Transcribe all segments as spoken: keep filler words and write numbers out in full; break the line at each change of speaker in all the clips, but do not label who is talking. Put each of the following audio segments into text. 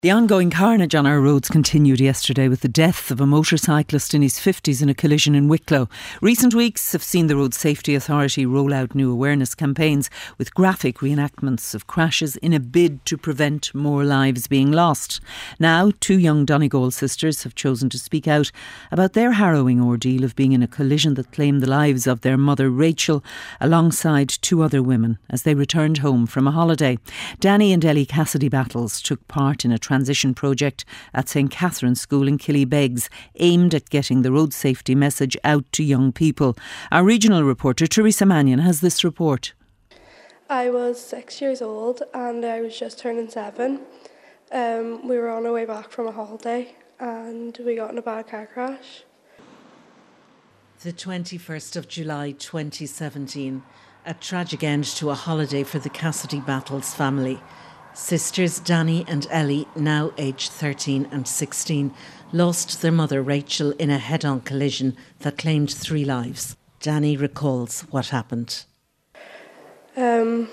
The ongoing carnage on our roads continued yesterday with the death of a motorcyclist in his fifties in a collision in Wicklow. Recent weeks have seen the Road Safety Authority roll out new awareness campaigns with graphic reenactments of crashes in a bid to prevent more lives being lost. Now, two young Donegal sisters have chosen to speak out about their harrowing ordeal of being in a collision that claimed the lives of their mother Rachel alongside two other women as they returned home from a holiday. Danny and Ellie Cassidy Battles took part in a transition project at Saint Catherine's School in Killybegs, aimed at getting the road safety message out to young people. Our regional reporter Teresa Mannion has this report.
I was six years old and I was just turning seven. Um, we were on our way back from a holiday and we got in a bad car crash.
The twenty-first of July twenty seventeen, a tragic end to a holiday for the Cassidy Battles family. Sisters Danny and Ellie, now aged thirteen and sixteen, lost their mother Rachel in a head-on collision that claimed three lives. Danny recalls what happened.
Um,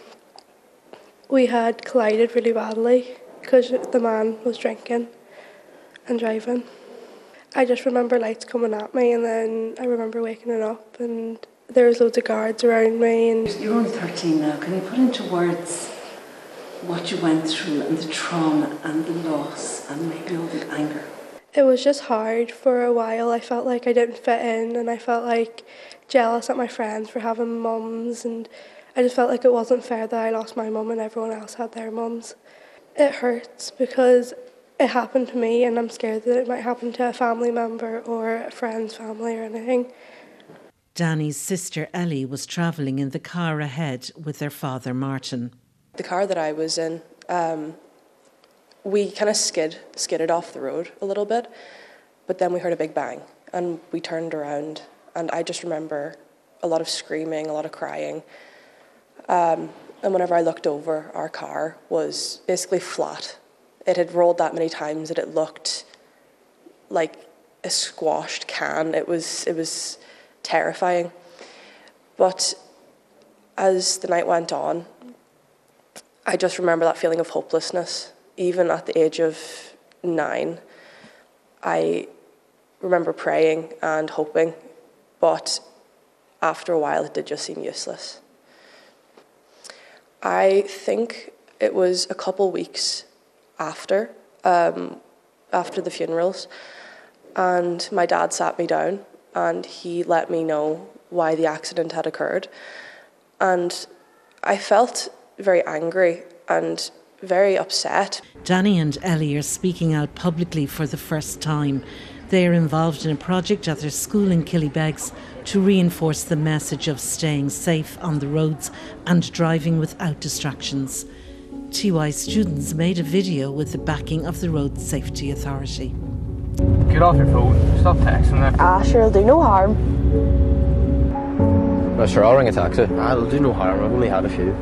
we had collided really badly because the man was drinking and driving. I just remember lights coming at me, and then I remember waking up and there was loads of guards around me. And
you're only thirteen now. Can you put into words what you went through and the trauma and the loss and maybe all the anger?
It was just hard for a while. I felt like I didn't fit in and I felt like jealous at my friends for having mums, and I just felt like it wasn't fair that I lost my mum and everyone else had their mums. It hurts because it happened to me and I'm scared that it might happen to a family member or a friend's family or anything.
Danny's sister Ellie was travelling in the car ahead with their father Martin.
The car that I was in, um, we kind of skid, skidded off the road a little bit, but then we heard a big bang and we turned around and I just remember a lot of screaming, a lot of crying. Um, and whenever I looked over, our car was basically flat. It had rolled that many times that it looked like a squashed can. It was, it was terrifying. But as the night went on, I just remember that feeling of hopelessness. Even at the age of nine, I remember praying and hoping, but after a while it did just seem useless. I think it was a couple weeks after, um, after the funerals, and my dad sat me down and he let me know why the accident had occurred. And I felt very angry and very upset.
Danny and Ellie are speaking out publicly for the first time. They are involved in a project at their school in Killybegs to reinforce the message of staying safe on the roads and driving without distractions. T Y students made a video with the backing of the Road Safety Authority.
Get off your phone, stop texting them.
Ah, sure, it'll do no harm.
Well, sure, I'll ring a taxi. Ah, it'll do no harm, I've only had a few.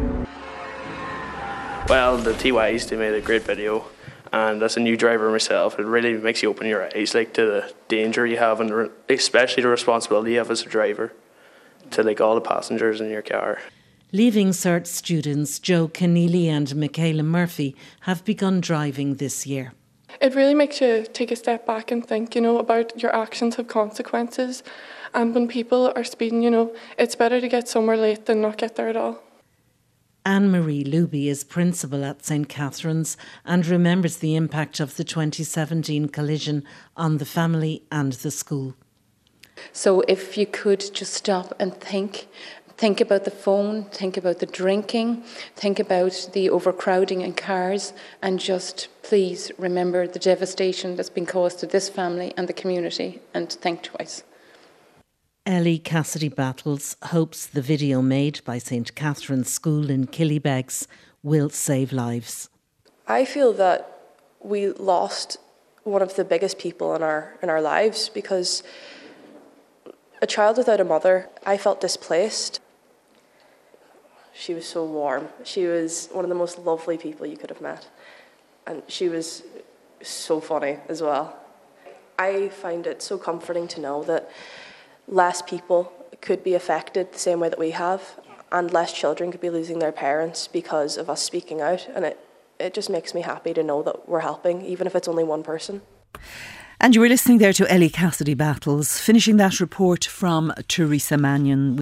Well, the T Ys, they made a great video, and as a new driver myself, it really makes you open your eyes like to the danger you have, and re- especially the responsibility you have as a driver to like all the passengers in your car.
Leaving Cert students Joe Keneally and Michaela Murphy have begun driving this year.
It really makes you take a step back and think, you know, about your actions have consequences, and when people are speeding, you know, it's better to get somewhere late than not get there at all.
Anne-Marie Luby is principal at Saint Catherine's and remembers the impact of the twenty seventeen collision on the family and the school.
So if you could just stop and think, think about the phone, think about the drinking, think about the overcrowding in cars, and just please remember the devastation that's been caused to this family and the community, and think twice.
Ellie Cassidy Battles hopes the video made by Saint Catherine's School in Killybegs will save lives.
I feel that we lost one of the biggest people in our in our lives because a child without a mother, I felt displaced. She was so warm. She was one of the most lovely people you could have met. And she was so funny as well. I find it so comforting to know that less people could be affected the same way that we have, and less children could be losing their parents because of us speaking out. And it, it just makes me happy to know that we're helping, even if it's only one person.
And you were listening there to Ellie Cassidy Battles, finishing that report from Teresa Mannion.